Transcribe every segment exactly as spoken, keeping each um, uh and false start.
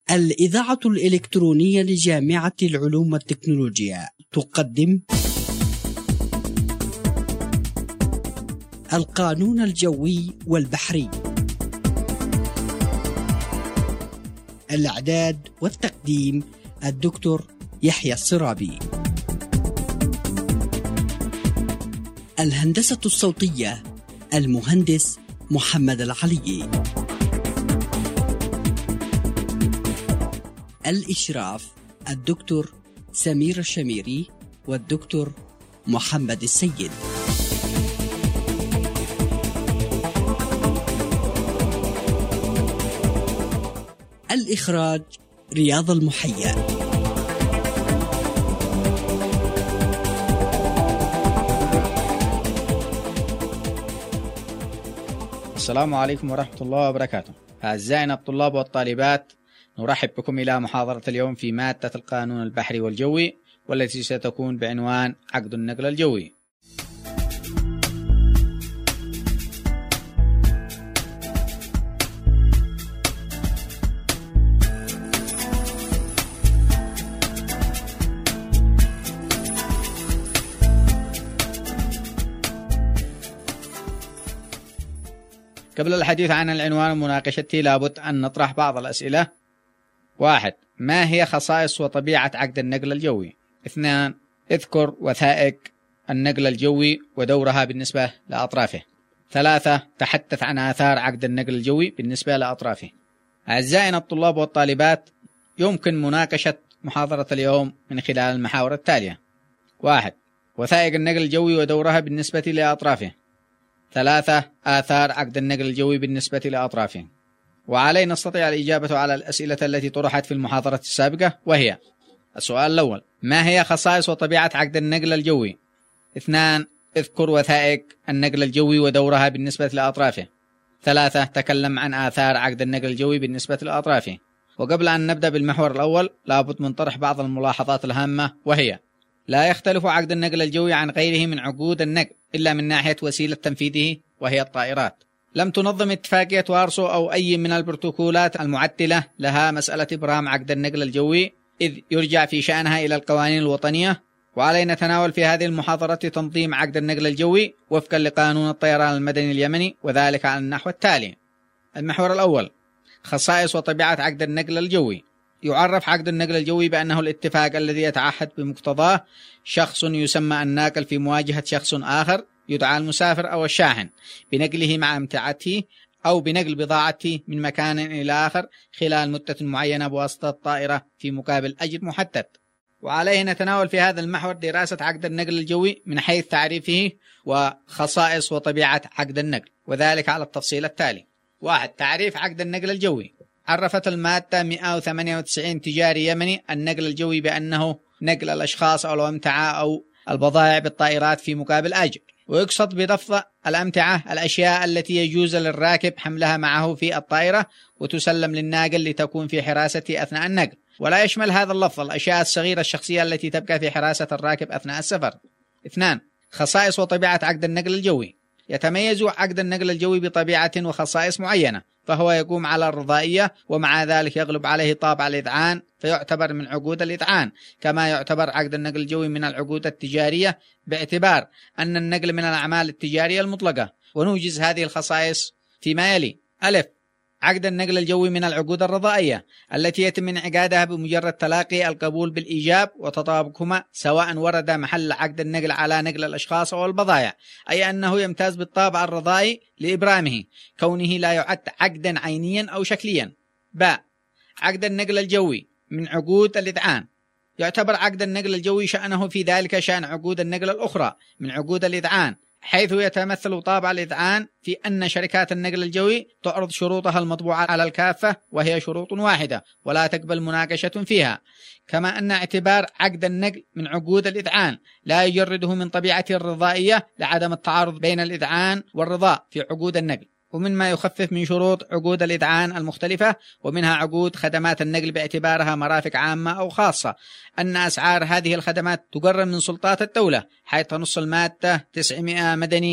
الإذاعة الإلكترونية لجامعة العلوم والتكنولوجيا تقدم القانون الجوي والبحري. الإعداد والتقديم الدكتور يحيى السرابي. الهندسة الصوتية المهندس محمد العلي. الإشراف الدكتور سمير الشميري والدكتور محمد السيد. الإخراج رياض المحيا. السلام عليكم ورحمة الله وبركاته. أعزائنا الطلاب والطالبات، نرحب بكم إلى محاضرة اليوم في مادة القانون البحري والجوي، والتي ستكون بعنوان عقد النقل الجوي. قبل الحديث عن العنوان ومناقشته لابد أن نطرح بعض الأسئلة. واحد، ما هي خصائص وطبيعة عقد النقل الجوي؟ اثنان، اذكر وثائق النقل الجوي ودورها بالنسبة لأطرافه. ثلاثة، تحدث عن آثار عقد النقل الجوي بالنسبة لأطرافه. أعزائنا الطلاب والطالبات، يمكن مناقشة محاضرة اليوم من خلال المحاور التالية. واحد، وثائق النقل الجوي ودورها بالنسبة لأطرافه. ثلاثة، آثار عقد النقل الجوي بالنسبة لأطرافه. وعلينا نستطيع الإجابة على الأسئلة التي طرحت في المحاضرة السابقة، وهي: السؤال الأول، ما هي خصائص وطبيعة عقد النقل الجوي؟ اثنان، اذكر وثائق النقل الجوي ودورها بالنسبة لأطرافه. ثلاثة، تكلم عن آثار عقد النقل الجوي بالنسبة لأطرافه. وقبل أن نبدأ بالمحور الأول، لابد من طرح بعض الملاحظات الهامة، وهي: لا يختلف عقد النقل الجوي عن غيره من عقود النقل إلا من ناحية وسيلة تنفيذه، وهي الطائرات. لم تنظم اتفاقية وارسو أو أي من البروتوكولات المعدلة لها مسألة إبرام عقد النقل الجوي، إذ يرجع في شأنها إلى القوانين الوطنية. وعلينا نتناول في هذه المحاضرة تنظيم عقد النقل الجوي وفقا لقانون الطيران المدني اليمني، وذلك على النحو التالي. المحور الأول، خصائص وطبيعة عقد النقل الجوي. يعرف عقد النقل الجوي بأنه الاتفاق الذي يتعهد بمقتضاه شخص يسمى الناقل في مواجهة شخص آخر يدعى المسافر أو الشاحن بنقله مع امتعته أو بنقل بضاعته من مكان إلى آخر خلال مدة معينة بواسطة الطائرة في مقابل أجر محدد. وعليه نتناول في هذا المحور دراسة عقد النقل الجوي من حيث تعريفه وخصائص وطبيعة عقد النقل، وذلك على التفصيل التالي. واحد، تعريف عقد النقل الجوي. عرفت المادة مئة وثمانية وتسعين تجاري يمني النقل الجوي بأنه نقل الأشخاص أو الأمتعة أو البضائع بالطائرات في مقابل أجر. ويقصد بلفظ الأمتعة الأشياء التي يجوز للراكب حملها معه في الطائرة وتسلم للناقل لتكون في حراسته أثناء النقل، ولا يشمل هذا اللفظ الأشياء الصغيرة الشخصية التي تبقى في حراسة الراكب أثناء السفر. اثنان، خصائص وطبيعة عقد النقل الجوي. يتميز عقد النقل الجوي بطبيعة وخصائص معينة، فهو يقوم على الرضائية، ومع ذلك يغلب عليه طابع الإذعان، فيعتبر من عقود الإذعان، كما يعتبر عقد النقل الجوي من العقود التجارية، باعتبار أن النقل من الأعمال التجارية المطلقة. ونوجز هذه الخصائص فيما يلي. ألف، عقد النقل الجوي من العقود الرضائية التي يتم انعقادها بمجرد تلاقي القبول بالإيجاب وتطابقهما، سواء ورد محل عقد النقل على نقل الأشخاص أو البضائع، أي أنه يمتاز بالطابع الرضائي لإبرامه، كونه لا يعد عقدا عينيا أو شكليا. باء، عقد النقل الجوي من عقود الإذعان. يعتبر عقد النقل الجوي شأنه في ذلك شأن عقود النقل الأخرى من عقود الإذعان، حيث يتمثل طابع الإذعان في أن شركات النقل الجوي تعرض شروطها المطبوعة على الكافة، وهي شروط واحدة ولا تقبل مناقشة فيها. كما أن اعتبار عقد النقل من عقود الإذعان لا يجرده من طبيعته الرضائية لعدم التعارض بين الإذعان والرضاء في عقود النقل. ومما يخفف من شروط عقود الإذعان المختلفة، ومنها عقود خدمات النقل باعتبارها مرافق عامة أو خاصة، أن أسعار هذه الخدمات تقرر من سلطات الدولة، حيث تنص المادة تسعمائة مدني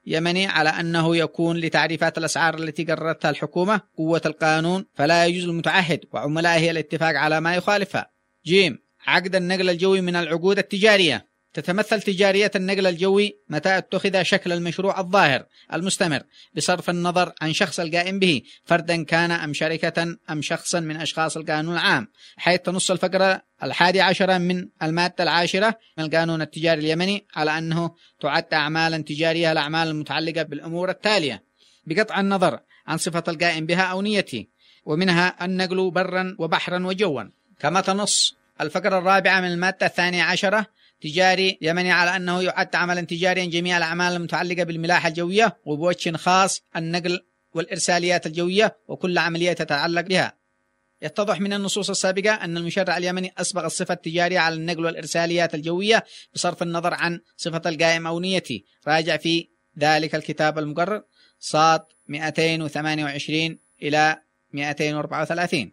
يمني على أنه يكون لتعريفات الأسعار التي قررتها الحكومة قوة القانون، فلا يجوز للمتعهد وعملائه الاتفاق على ما يخالفها. جيم. عقد النقل الجوي من العقود التجارية. تتمثل تجارية النقل الجوي متى اتخذ شكل المشروع الظاهر المستمر بصرف النظر عن شخص القائم به، فردا كان أم شركة أم شخصا من أشخاص القانون العام، حيث تنص الفقرة الحادي عشرة من المادة العاشرة من القانون التجاري اليمني على أنه تعد أعمالا تجارية الأعمال المتعلقة بالأمور التالية بقطع النظر عن صفة القائم بها أو نيته، ومنها النقل برا وبحرا وجوا. كما تنص الفقرة الرابعة من المادة الثانية عشرة تجاري يمني على أنه يعد عملا تجاريا جميع الأعمال المتعلقة بالملاحة الجوية وبوجه خاص النقل والإرساليات الجوية وكل عملية تتعلق بها. يتضح من النصوص السابقة أن المشرع اليمني أسبغ الصفة التجارية على النقل والإرساليات الجوية بصرف النظر عن صفة القائم أو نيته، راجع في ذلك الكتاب المقرر صاد مئتين وثمانية وعشرين إلى مئتين وأربعة وثلاثين.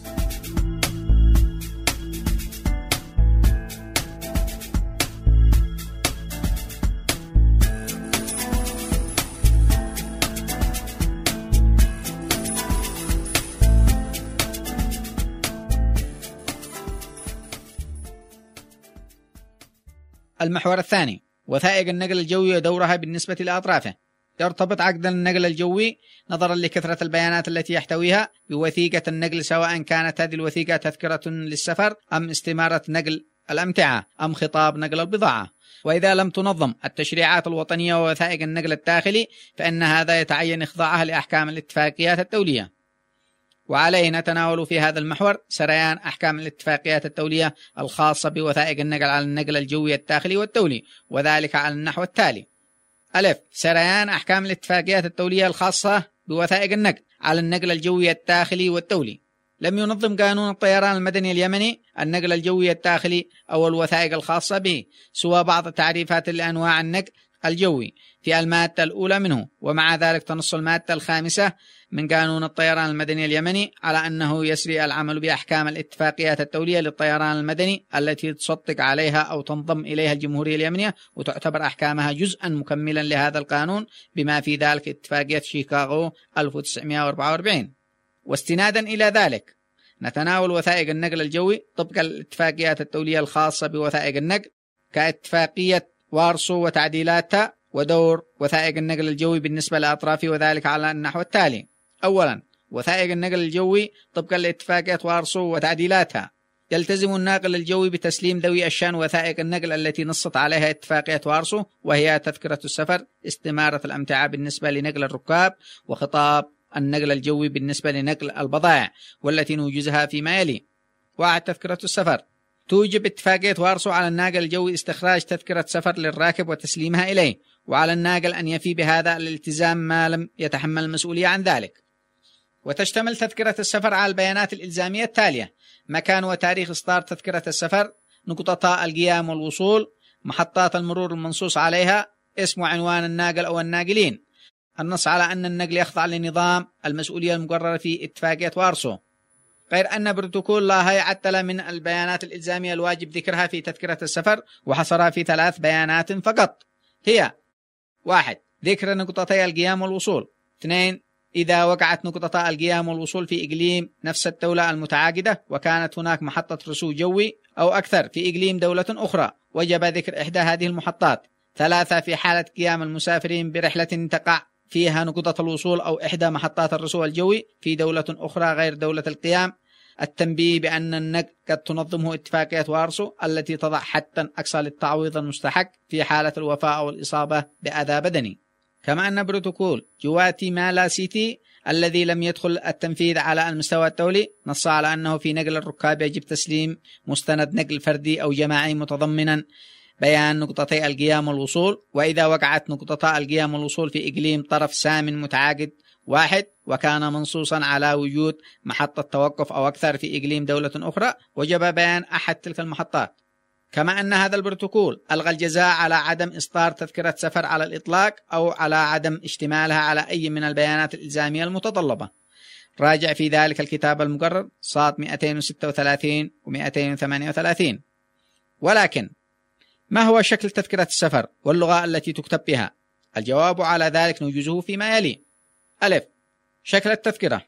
المحور الثاني وثائق النقل الجوي ودورها بالنسبة لأطرافه. يرتبط عقد النقل الجوي نظرا لكثرة البيانات التي يحتويها بوثيقة النقل، سواء كانت هذه الوثيقة تذكرة للسفر أم استمارة نقل الأمتعة أم خطاب نقل البضاعة. وإذا لم تنظم التشريعات الوطنية ووثائق النقل الداخلي فإن هذا يتعين إخضاعها لأحكام الاتفاقيات الدولية. وعليه نتناول في هذا المحور سريان أحكام الاتفاقيات الدولية الخاصة بوثائق النقل على النقل الجوي الداخلي والدولي، وذلك على النحو التالي: ألف. سريان أحكام الاتفاقيات الدولية الخاصة بوثائق النقل على النقل الجوي الداخلي والدولي. لم ينظم قانون الطيران المدني اليمني النقل الجوي الداخلي أو الوثائق الخاصة به، سوى بعض التعريفات لأنواع النقل الجوي في المادة الأولى منه. ومع ذلك تنص المادة الخامسة من قانون الطيران المدني اليمني على أنه يسري العمل بأحكام الاتفاقيات الدولية للطيران المدني التي تصدق عليها أو تنضم إليها الجمهورية اليمنية، وتعتبر أحكامها جزءا مكملا لهذا القانون، بما في ذلك اتفاقية شيكاغو ألف وتسعمئة وأربعة وأربعين. واستنادا إلى ذلك نتناول وثائق النقل الجوي طبق الاتفاقيات الدولية الخاصة بوثائق النقل كاتفاقية وارسو وتعديلاتها، ودور وثائق النقل الجوي بالنسبة لأطرافه، وذلك على النحو التالي: أولا، وثائق النقل الجوي طبقا لاتفاقية وارسو وتعديلاتها. يلتزم الناقل الجوي بتسليم ذوي الشأن وثائق النقل التي نصت عليها اتفاقية وارسو، وهي تذكرة السفر، استمارة الأمتعة بالنسبة لنقل الركاب، وخطاب النقل الجوي بالنسبة لنقل البضائع، والتي نوجزها فيما يلي. واحد. تذكرة السفر. توجب اتفاقية وارسو على الناقل الجوي استخراج تذكرة سفر للراكب وتسليمها إليه، وعلى الناقل أن يفي بهذا الالتزام ما لم يتحمل المسؤولية عن ذلك. وتشتمل تذكرة السفر على البيانات الإلزامية التالية: مكان وتاريخ إصدار تذكرة السفر، نقطتا القيام والوصول، محطات المرور المنصوص عليها، اسم وعنوان الناقل أو الناقلين. النص على أن النقل يخضع لنظام المسؤولية المقررة في اتفاقية وارسو، غير أن بروتوكول لاهاي عدل من البيانات الإلزامية الواجب ذكرها في تذكرة السفر وحصرها في ثلاث بيانات فقط، هي: واحد. ذكر نقطتي القيام والوصول. اثنين. إذا وقعت نقطة القيام والوصول في إقليم نفس الدولة المتعاقدة وكانت هناك محطة رسو جوي أو أكثر في إقليم دولة أخرى، وجب ذكر إحدى هذه المحطات. ثلاثة. في حالة قيام المسافرين برحلة تقع فيها نقطة الوصول أو إحدى محطات الرسو الجوي في دولة أخرى غير دولة القيام، التنبيه بأن النقل قد تنظمه اتفاقية وارسو التي تضع حدا أقصى للتعويض المستحق في حالة الوفاة أو الإصابة بأذى بدني. كما أن بروتوكول جواتي مالا سيتي الذي لم يدخل التنفيذ على المستوى الدولي نص على أنه في نقل الركاب يجب تسليم مستند نقل فردي أو جماعي متضمنا بيان نقطتي القيام والوصول. وإذا وقعت نقطتا القيام والوصول في إقليم طرف سامن متعاقد واحد وكان منصوصا على وجود محطة توقف أو أكثر في إقليم دولة أخرى، وجب بيان أحد تلك المحطات. كما أن هذا البروتوكول ألغى الجزاء على عدم إصدار تذكرة سفر على الإطلاق أو على عدم اشتمالها على أي من البيانات الإلزامية المتطلبة، راجع في ذلك الكتاب المقرر صاد مئتين وستة وثلاثين و مئتين وثمانية وثلاثين. ولكن ما هو شكل تذكرة السفر واللغة التي تكتب بها؟ الجواب على ذلك نوجزه فيما يلي. ألف. شكل التذكرة.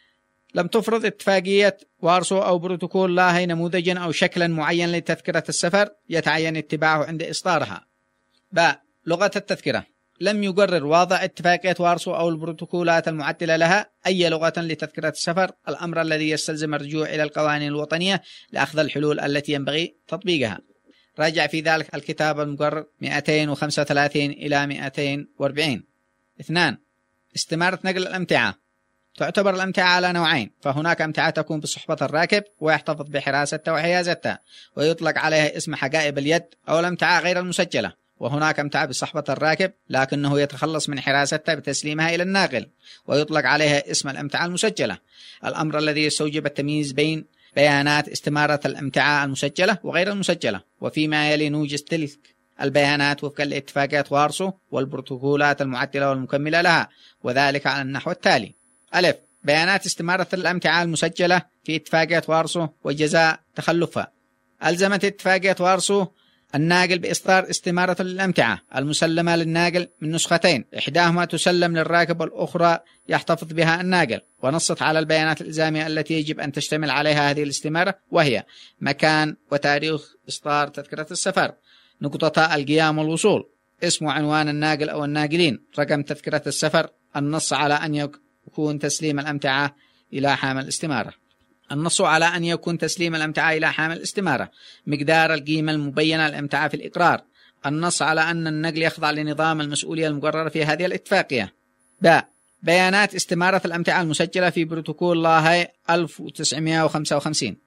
لم تفرض اتفاقية وارسو أو بروتوكول لاهاي نموذجا أو شكلا معين لتذكرة السفر يتعين اتباعه عند إصدارها. باء. لغة التذكرة. لم يقرر واضع اتفاقية وارسو أو البروتوكولات المعدلة لها أي لغة لتذكرة السفر، الأمر الذي يستلزم الرجوع إلى القوانين الوطنية لأخذ الحلول التي ينبغي تطبيقها. راجع في ذلك الكتاب المقرر مئتين وخمسة وثلاثين إلى مئتين وأربعين. اثنان. استمارة نقل الأمتعة. تعتبر الأمتعة على نوعين، فهناك أمتعة تكون بصحبة الراكب ويحتفظ بحراستها وحيازتها ويطلق عليها اسم حقائب اليد أو الأمتعة غير المسجلة، وهناك أمتعة بصحبة الراكب لكنه يتخلص من حراستها بتسليمها إلى الناقل ويطلق عليها اسم الأمتعة المسجلة، الأمر الذي يستوجب التمييز بين بيانات استمارة الأمتعة المسجلة وغير المسجلة. وفيما يلي نوجز تلك البيانات وفق لاتفاقيات وارسو والبروتوكولات المعدلة والمكملة لها، وذلك على النحو التالي. ألف. بيانات استمارة الأمتعة المسجلة في اتفاقية وارسو وجزاء تخلفها. ألزمت اتفاقية وارسو الناقل بإصدار استمارة الأمتعة المسلمة للناقل من نسختين، إحداهما تسلم للراكب والأخرى يحتفظ بها الناقل، ونصت على البيانات الإلزامية التي يجب أن تشتمل عليها هذه الاستمارة، وهي مكان وتاريخ إصدار تذكرة السفر، نقطتا القيام والوصول، اسم وعنوان الناقل أو الناقلين، رقم تذكرة السفر، النص على أن يكون تسليم الأمتعة إلى حامل الاستمارة. النص على أن يكون تسليم الأمتعة إلى حامل الاستمارة، مقدار القيمة المبينة للأمتعة في الإقرار، النص على أن النقل يخضع لنظام المسؤولية المقررة في هذه الاتفاقية. باء. بيانات استمارة الأمتعة المسجلة في بروتوكول لاهاي ألف وتسعمئة وخمسة وخمسين.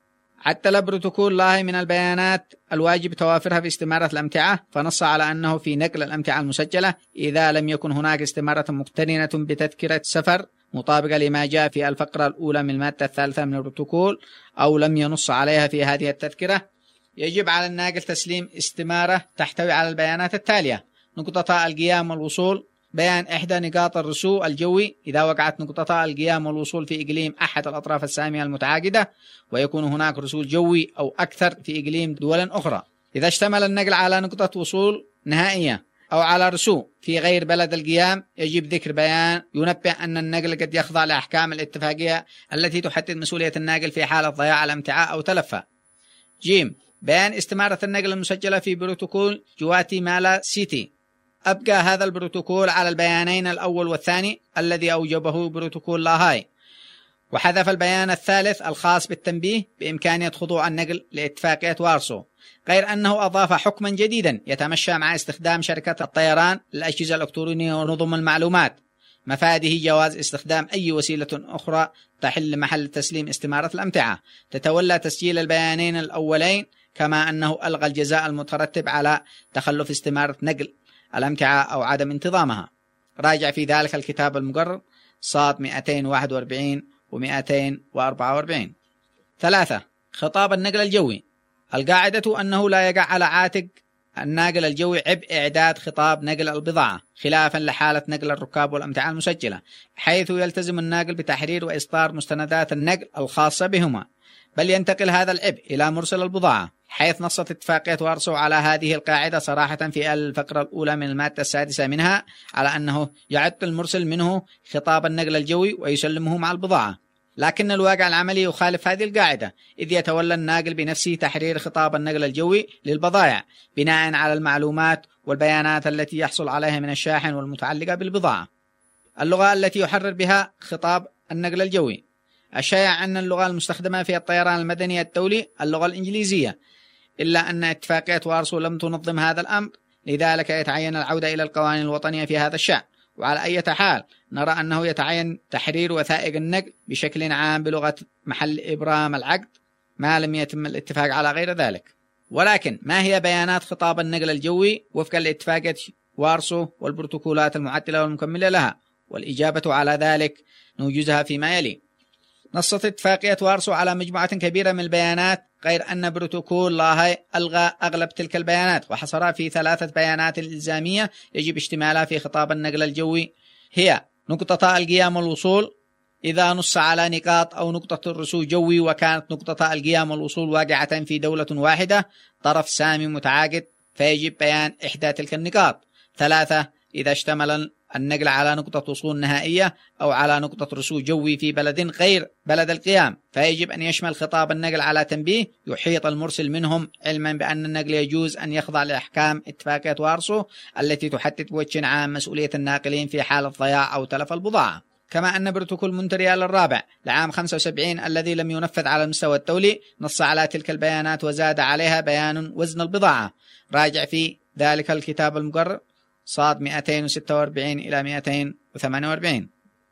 عدل بروتوكول لاهاي من البيانات الواجب توافرها في استمارة الأمتعة، فنص على أنه في نقل الأمتعة المسجلة إذا لم يكن هناك استمارة مقترنة بتذكرة سفر مطابقة لما جاء في الفقرة الأولى من المادة الثالثة من البروتوكول أو لم ينص عليها في هذه التذكرة، يجب على الناقل تسليم استمارة تحتوي على البيانات التالية: نقطتا القيام والوصول، بيان إحدى نقاط الرسو الجوي إذا وقعت نقطتا القيام والوصول في إقليم أحد الأطراف السامية المتعاقدة ويكون هناك رسول جوي أو أكثر في إقليم دول أخرى. إذا اشتمل النقل على نقطة وصول نهائية أو على رسو في غير بلد القيام، يجب ذكر بيان ينبه أن النقل قد يخضع لأحكام الاتفاقية التي تحدد مسؤولية الناقل في حالة ضياع الأمتعة أو تلفها. جيم. بيان استمارة النقل المسجلة في بروتوكول جواتيمالا سيتي. أبقى هذا البروتوكول على البيانين الأول والثاني الذي أوجبه بروتوكول لاهاي، وحذف البيان الثالث الخاص بالتنبيه بإمكانية خضوع النقل لاتفاقية وارسو، غير أنه أضاف حكما جديدا يتمشى مع استخدام شركة الطيران للأجهزة الإلكترونية ونظم المعلومات، مفاده جواز استخدام أي وسيلة أخرى تحل محل تسليم استمارة الأمتعة تتولى تسجيل البيانين الأولين، كما أنه ألغى الجزاء المترتب على تخلف استمارة نقل الأمتعة أو عدم انتظامها. راجع في ذلك الكتاب المقرر صاد مئتين وواحد وأربعين و مئتين وأربعة وأربعين. ثلاثة. خطاب النقل الجوي. القاعدة أنه لا يقع على عاتق الناقل الجوي عبء إعداد خطاب نقل البضاعة، خلافا لحالة نقل الركاب والأمتعة المسجلة، حيث يلتزم الناقل بتحرير وإصدار مستندات النقل الخاصة بهما، بل ينتقل هذا العبء إلى مرسل البضاعة، حيث نصت اتفاقية وارسو على هذه القاعدة صراحة في الفقرة الأولى من المادة السادسة منها، على أنه يعد المرسل منه خطاب النقل الجوي ويسلمه مع البضاعة. لكن الواقع العملي يخالف هذه القاعدة، إذ يتولى الناقل بنفسه تحرير خطاب النقل الجوي للبضائع بناء على المعلومات والبيانات التي يحصل عليها من الشاحن والمتعلقة بالبضاعة. اللغة التي يحرر بها خطاب النقل الجوي. الشائع أن اللغة المستخدمة في الطيران المدني الدولي اللغة الإنجليزية، إلا أن اتفاقية وارسو لم تنظم هذا الأمر، لذلك يتعين العودة إلى القوانين الوطنية في هذا الشأن. وعلى أي حال نرى أنه يتعين تحرير وثائق النقل بشكل عام بلغة محل إبرام العقد ما لم يتم الاتفاق على غير ذلك. ولكن ما هي بيانات خطاب النقل الجوي وفقا لاتفاقية وارسو والبروتوكولات المعدلة والمكملة لها؟ والإجابة على ذلك نوجزها فيما يلي. نصت اتفاقية وارسو على مجموعة كبيرة من البيانات، غير أن بروتوكول لاهاي ألغى أغلب تلك البيانات وحصرها في ثلاثة بيانات إلزامية يجب اشتمالها في خطاب النقل الجوي، هي نقطة القيام والوصول إذا نص على نقاط أو نقطة الرسو جوي وكانت نقطة القيام والوصول واقعة في دولة واحدة طرف سامي متعاقد، فيجب بيان إحدى تلك النقاط. ثلاثة. إذا اشتمل النقل على نقطة وصول نهائية أو على نقطة رسو جوي في بلد غير بلد القيام، فيجب أن يشمل خطاب النقل على تنبيه يحيط المرسل منهم، علما بأن النقل يجوز أن يخضع لأحكام اتفاقية وارسو التي تحدد بوجه عام مسؤولية الناقلين في حالة ضياع أو تلف البضاعة. كما أن بروتوكول مونتريال الرابع لعام خمسة وسبعين الذي لم ينفذ على المستوى الدولي نص على تلك البيانات وزاد عليها بيان وزن البضاعة، راجع في ذلك الكتاب المقرر صاد مئتين وستة وأربعين إلى مئتين وثمانية وأربعين.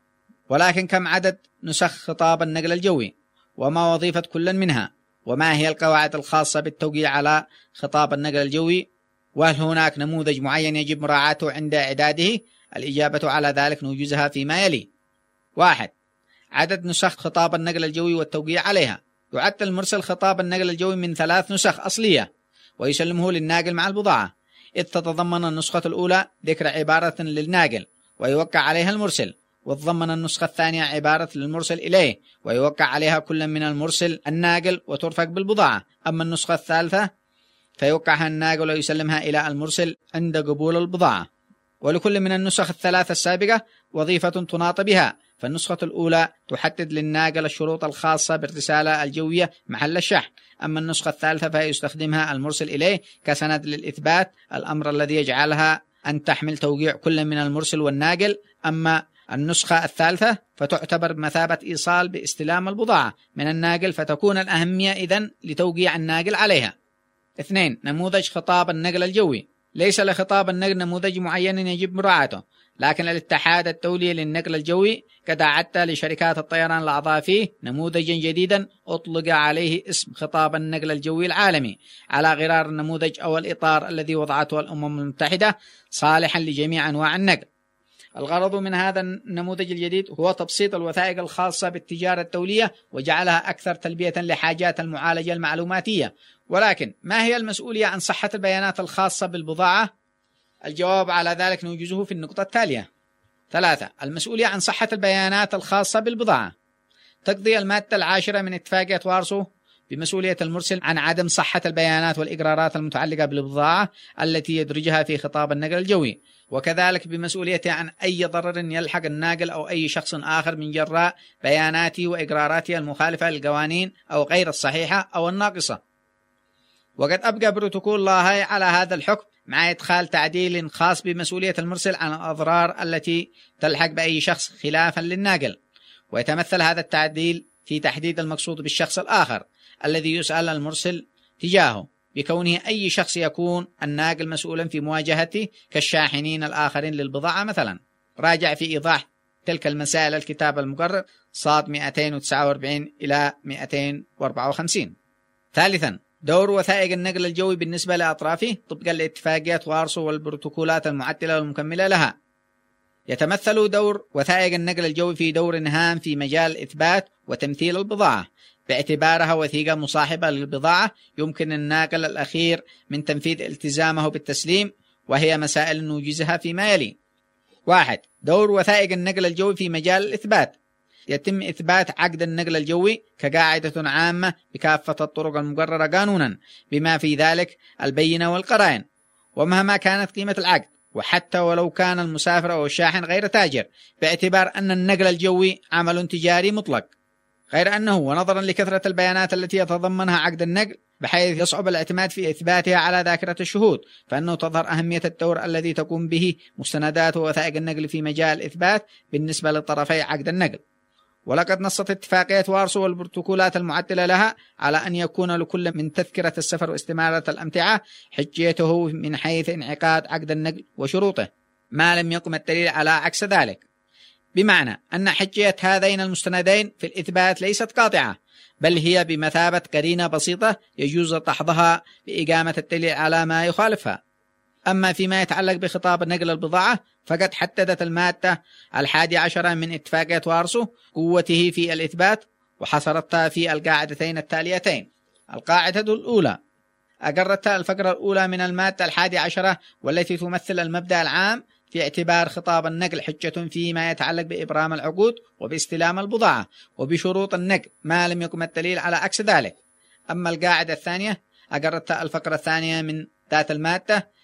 ولكن كم عدد نسخ خطاب النقل الجوي؟ وما وظيفة كل منها؟ وما هي القواعد الخاصة بالتوقيع على خطاب النقل الجوي؟ وهل هناك نموذج معين يجب مراعاته عند إعداده؟ الإجابة على ذلك نوجزها فيما يلي. واحد. عدد نسخ خطاب النقل الجوي والتوقيع عليها. يعد المرسل خطاب النقل الجوي من ثلاث نسخ أصلية ويسلمه للناقل مع البضاعة، إذ تتضمن النسخة الأولى ذكر عبارة للناقل ويوقع عليها المرسل، وتضمن النسخة الثانية عبارة للمرسل إليه ويوقع عليها كل من المرسل الناقل وترفق بالبضاعة. أما النسخة الثالثة فيوقعها الناقل ويسلمها إلى المرسل عند قبول البضاعة. ولكل من النسخ الثلاثة السابقة وظيفة تناط بها، فالنسخة الأولى تحدد للناقل الشروط الخاصة بالرسالة الجوية محل الشحن، أما النسخة الثالثة فيستخدمها المرسل إليه كسند للإثبات، الأمر الذي يجعلها أن تحمل توقيع كل من المرسل والناقل. أما النسخة الثالثة فتعتبر بمثابة إيصال باستلام البضاعة من الناقل، فتكون الأهمية إذن لتوقيع الناقل عليها. اثنين. نموذج خطاب النقل الجوي. ليس لخطاب النقل نموذج معين يجب مراعاته، لكن الاتحاد الدولي للنقل الجوي قد أعد لشركات الطيران الأعضاء فيه نموذجا جديدا أطلق عليه اسم خطاب النقل الجوي العالمي، على غرار النموذج أو الإطار الذي وضعته الأمم المتحدة صالحا لجميع أنواع النقل. الغرض من هذا النموذج الجديد هو تبسيط الوثائق الخاصة بالتجارة الدولية وجعلها أكثر تلبية لحاجات المعالجة المعلوماتية. ولكن ما هي المسؤولية عن صحة البيانات الخاصة بالبضاعة؟ الجواب على ذلك نوجزه في النقطة التالية. ثلاثة. المسؤولية عن صحة البيانات الخاصة بالبضاعة. تقضي المادة العاشرة من اتفاقية وارسو بمسؤولية المرسل عن عدم صحة البيانات والإقرارات المتعلقة بالبضاعة التي يدرجها في خطاب النقل الجوي، وكذلك بمسؤوليته عن أي ضرر يلحق الناقل أو أي شخص آخر من جراء بياناته وإقراراته المخالفة للقوانين أو غير الصحيحة أو الناقصة. وقد أبقى بروتوكول لاهاي على هذا الحكم مع إدخال تعديل خاص بمسؤولية المرسل عن الأضرار التي تلحق بأي شخص خلافا للناقل، ويتمثل هذا التعديل في تحديد المقصود بالشخص الآخر الذي يسأل المرسل تجاهه، بكونه أي شخص يكون الناقل مسؤولا في مواجهته كالشاحنين الآخرين للبضاعة مثلا. راجع في إيضاح تلك المسائل الكتاب المقرر صاد مئتين وتسعة وأربعين إلى مئتين وأربعة وخمسين. ثالثا. دور وثائق النقل الجوي بالنسبة لأطرافه طبقا لاتفاقيات وارسو والبروتوكولات المعدلة والمكملة لها. يتمثل دور وثائق النقل الجوي في دور هام في مجال إثبات وتمثيل البضاعة، باعتبارها وثيقة مصاحبة للبضاعة يمكن الناقل الأخير من تنفيذ التزامه بالتسليم، وهي مسائل نوجزها فيما يلي. واحد. دور وثائق النقل الجوي في مجال الإثبات. يتم إثبات عقد النقل الجوي كقاعدة عامة بكافة الطرق المقررة قانونا، بما في ذلك البينة والقرائن، ومهما كانت قيمة العقد، وحتى ولو كان المسافر أو الشاحن غير تاجر، باعتبار أن النقل الجوي عمل تجاري مطلق. غير أنه ونظرا لكثرة البيانات التي يتضمنها عقد النقل بحيث يصعب الاعتماد في إثباتها على ذاكرة الشهود، فإنه تظهر أهمية الدور الذي تقوم به مستندات ووثائق النقل في مجال الإثبات بالنسبة لطرفي عقد النقل. ولقد نصت اتفاقية وارسو والبروتوكولات المعدلة لها على أن يكون لكل من تذكرة السفر واستمارة الأمتعة حجيته من حيث انعقاد عقد النقل وشروطه، ما لم يقم الدليل على عكس ذلك، بمعنى أن حجية هذين المستندين في الإثبات ليست قاطعة، بل هي بمثابة قرينة بسيطة يجوز تحضها بإقامة الدليل على ما يخالفها. أما فيما يتعلق بخطاب نقل البضاعة فقد حددت المادة الحادي عشرة من اتفاقية وارسو قوته في الإثبات، وحصرتها في القاعدتين التاليتين. القاعدة الأولى أقرتها الفقرة الأولى من المادة الحادي عشرة، والتي تمثل المبدأ العام في اعتبار خطاب النقل حجة فيما يتعلق بإبرام العقود وباستلام البضاعة وبشروط النقل ما لم يقم الدليل على عكس ذلك. أما القاعدة الثانية أقرتها الفقرة الثانية من ذات المادة،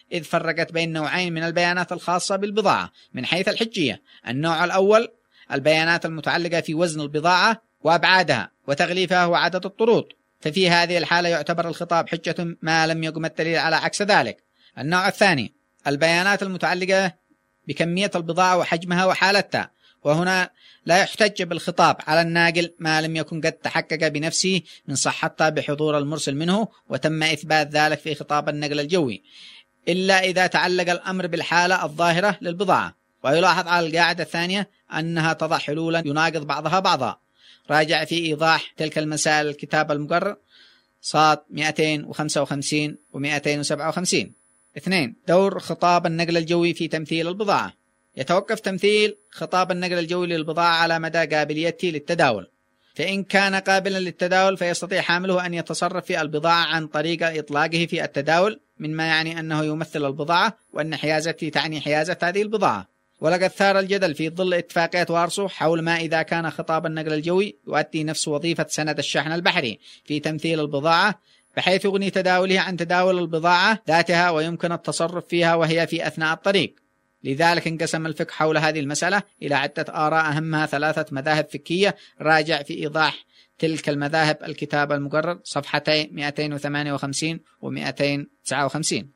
إذ فرقت بين نوعين من البيانات الخاصة بالبضاعة من حيث الحجية. النوع الأول البيانات المتعلقة في وزن البضاعة وأبعادها وتغليفها وعدد الطرود، ففي هذه الحالة يعتبر الخطاب حجة ما لم يقم الدليل على عكس ذلك. النوع الثاني البيانات المتعلقة بكمية البضاعة وحجمها وحالتها، وهنا لا يحتج بالخطاب على الناقل ما لم يكن قد تحقق بنفسه من صحتها بحضور المرسل منه وتم إثبات ذلك في خطاب النقل الجوي، إلا إذا تعلق الأمر بالحالة الظاهرة للبضاعة. ويلاحظ على القاعدة الثانية أنها تضع حلولا يناقض بعضها بعضا. راجع في إيضاح تلك المسائل الكتاب المقرر صاد مئتين وخمسة وخمسين ومئتين وسبعة وخمسين. اثنين. دور خطاب النقل الجوي في تمثيل البضاعة. يتوقف تمثيل خطاب النقل الجوي للبضاعة على مدى قابليته للتداول، فإن كان قابلا للتداول فيستطيع حامله أن يتصرف في البضاعة عن طريق إطلاقه في التداول، مما يعني أنه يمثل البضاعة وأن حيازته تعني حيازة هذه البضاعة. ولقد ثار الجدل في ظل اتفاقية وارسو حول ما إذا كان خطاب النقل الجوي يؤدي نفس وظيفة سند الشحن البحري في تمثيل البضاعة، بحيث يغني تداوله عن تداول البضاعة ذاتها ويمكن التصرف فيها وهي في أثناء الطريق. لذلك انقسم الفقه حول هذه المسألة إلى عدة آراء أهمها ثلاثة مذاهب فقهية. راجع في إيضاح تلك المذاهب الكتاب المقرر صفحتين مئتين وثمانية وخمسين ومئتين وتسعة وخمسين.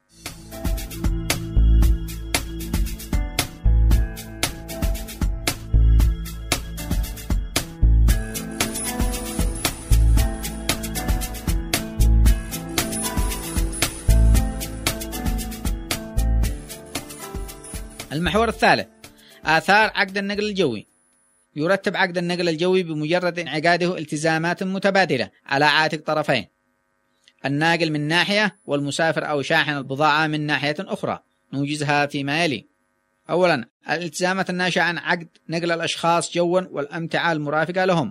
المحور الثالث آثار عقد النقل الجوي. يرتب عقد النقل الجوي بمجرد انعقاده التزامات متبادلة على عاتق طرفين، الناقل من ناحية والمسافر أو شاحن البضاعة من ناحية أخرى، نوجزها فيما يلي. أولا، الالتزامات الناشئة عن عقد نقل الأشخاص جوا والأمتعة المرافقة لهم.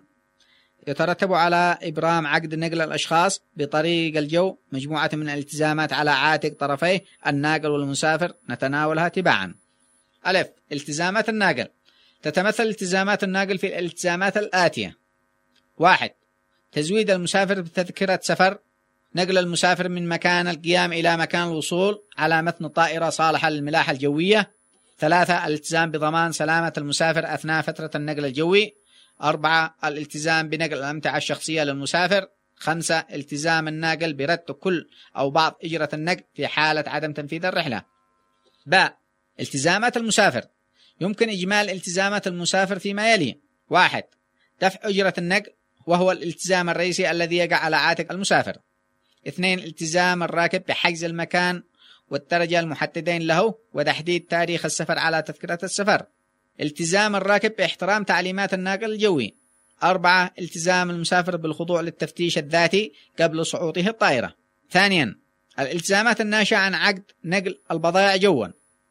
يترتب على إبرام عقد نقل الأشخاص بطريق الجو مجموعة من الالتزامات على عاتق طرفيه الناقل والمسافر، نتناولها تباعا. ألف. التزامات الناقل. تتمثل التزامات الناقل في الالتزامات الآتية: واحد. تزويد المسافر بتذكرة سفر، نقل المسافر من مكان القيام إلى مكان الوصول على متن طائرة صالحة للملاحة الجوية. ثلاثة. الالتزام بضمان سلامة المسافر أثناء فترة النقل الجوي. أربعة. الالتزام بنقل الأمتعة الشخصية للمسافر. خمسة. التزام الناقل برد كل أو بعض أجرة النقل في حالة عدم تنفيذ الرحلة. باء. التزامات المسافر. يمكن إجمال التزامات المسافر فيما يلي: واحد. دفع أجرة النقل وهو الالتزام الرئيسي الذي يقع على عاتق المسافر. اثنين. التزام الراكب بحجز المكان والدرجة المحددين له وتحديد تاريخ السفر على تذكرة السفر. التزام الراكب باحترام تعليمات الناقل الجوي. أربعة. التزام المسافر بالخضوع للتفتيش الذاتي قبل صعوده الطائرة. ثانيا، الالتزامات الناشئة عن عقد نقل البضائع جوا.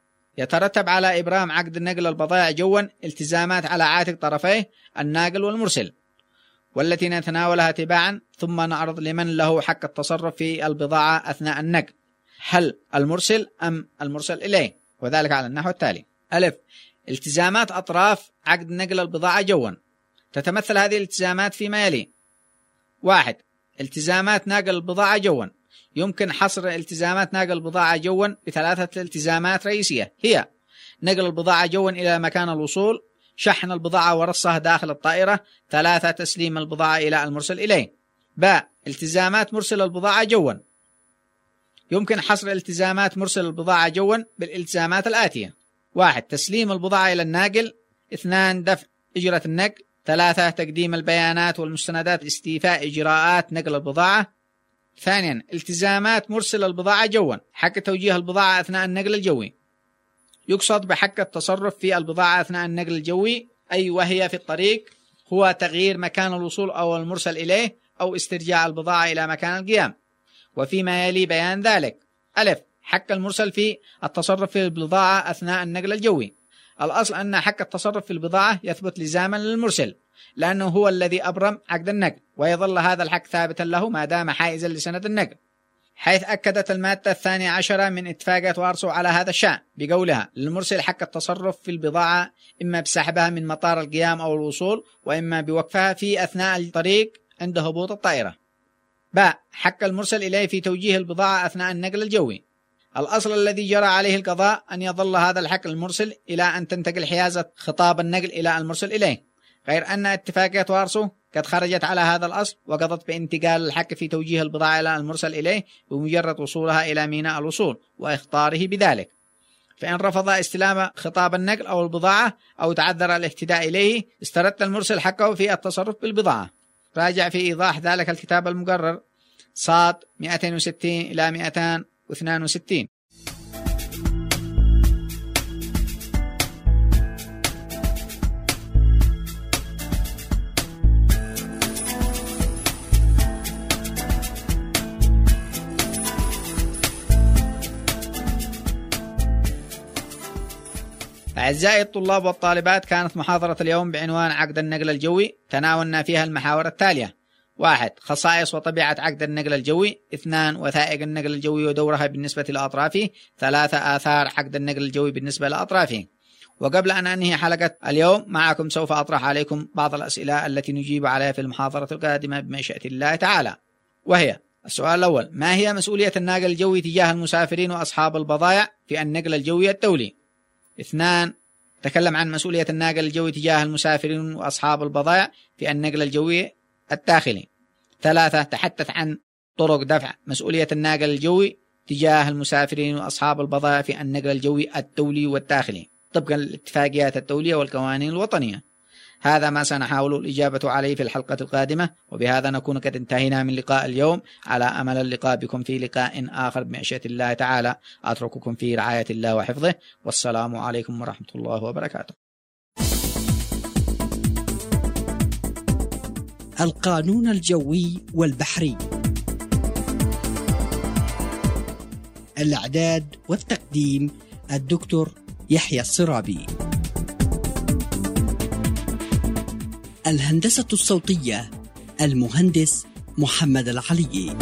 يترتب على إبرام عقد نقل البضائع جوا التزامات على عاتق طرفيه الناقل والمرسل، والتي نتناولها تباعا، ثم نعرض لمن له حق التصرف في البضاعة أثناء النقل، هل المرسل أم المرسل إليه، وذلك على النحو التالي: ألف. التزامات أطراف عقد نقل البضاعة جوا. تتمثل هذه الالتزامات فيما يلي: واحد. التزامات ناقل البضاعة جوا. يمكن حصر التزامات نقل البضاعة جوا بثلاثة التزامات رئيسية، هي: نقل البضاعة جوا إلى مكان الوصول، شحن البضاعة ورصها داخل الطائرة، ثلاثة. تسليم البضاعة إلى المرسل إليه. باء. التزامات مرسل البضاعة جوا. يمكن حصر التزامات مرسل البضاعة جوا بالالتزامات الآتية: واحد. تسليم البضاعة إلى الناقل. اثنان. دفع أجرة النقل. ثلاثة. تقديم البيانات والمستندات لاستيفاء إجراءات نقل البضاعة. ثانيا، التزامات مرسل البضاعة جوا: حق توجيه البضاعة أثناء النقل الجوي. يقصد بحق التصرف في البضاعة أثناء النقل الجوي أي وهي في الطريق هو تغيير مكان الوصول أو المرسل إليه أو استرجاع البضاعة إلى مكان القيام. وفيما يلي بيان ذلك: ألف. حق المرسل في التصرف في البضاعة أثناء النقل الجوي. الأصل أن حق التصرف في البضاعة يثبت لزاما للمرسل، لأنه هو الذي أبرم عقد النقل، ويظل هذا الحق ثابتا له ما دام حائزا لسند النقل، حيث أكدت المادة الثانية عشرة من اتفاقية وارسو على هذا الشأن بقولها: للمرسل حق التصرف في البضاعة إما بسحبها من مطار القيام أو الوصول، وإما بوقفها في أثناء الطريق عند هبوط الطائرة. باء. حق المرسل إليه في توجيه البضاعة أثناء النقل الجوي. الأصل الذي جرى عليه القضاء أن يظل هذا الحق المرسل إلى أن تنتقل حيازة خطاب النقل إلى المرسل إليه، غير أن اتفاقية وارسو قد خرجت على هذا الأصل وقضت بانتقال الحق في توجيه البضاعة إلى المرسل إليه بمجرد وصولها إلى ميناء الوصول وإخطاره بذلك. فإن رفض استلام خطاب النقل أو البضاعة أو تعذر الاهتداء إليه استرد المرسل حقه في التصرف بالبضاعة. راجع في إيضاح ذلك الكتاب المقرر صاد مئتين وستين إلى مئتين واثنين وستين. أعزائي الطلاب والطالبات، كانت محاضرة اليوم بعنوان عقد النقل الجوي، تناولنا فيها المحاور التالية: واحد، خصائص وطبيعة عقد النقل الجوي. اثنان، وثائق النقل الجوي ودورها بالنسبة لأطرافه. ثلاثة، آثار عقد النقل الجوي بالنسبة لأطرافه. وقبل أن أنهي حلقة اليوم معكم سوف أطرح عليكم بعض الأسئلة التي نجيب عليها في المحاضرة القادمة بمشيئة الله تعالى، وهي: السؤال الأول: ما هي مسؤولية الناقل الجوي تجاه المسافرين وأصحاب البضائع في النقل الجوي الدولي؟ اثنان، تكلم عن مسؤولية الناقل الجوي تجاه المسافرين وأصحاب البضائع في النقل الجوي الداخلي. ثلاثة، تحدث عن طرق دفع مسؤولية الناقل الجوي تجاه المسافرين وأصحاب البضائع في النقل الجوي الدولي والداخلي طبقا للاتفاقيات الدولية والقوانين الوطنية. هذا ما سنحاول الإجابة عليه في الحلقة القادمة، وبهذا نكون قد انتهينا من لقاء اليوم، على أمل اللقاء بكم في لقاء آخر بمشيئة الله تعالى. أترككم في رعاية الله وحفظه، والسلام عليكم ورحمة الله وبركاته. القانون الجوي والبحري. الإعداد والتقديم الدكتور يحيى السرابي. الهندسة الصوتية المهندس محمد العلي.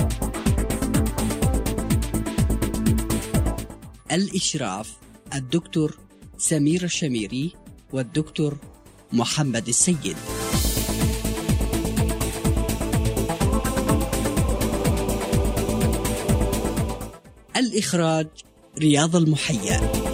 الإشراف الدكتور سمير الشميري والدكتور محمد السيد. الإخراج رياض المحيا.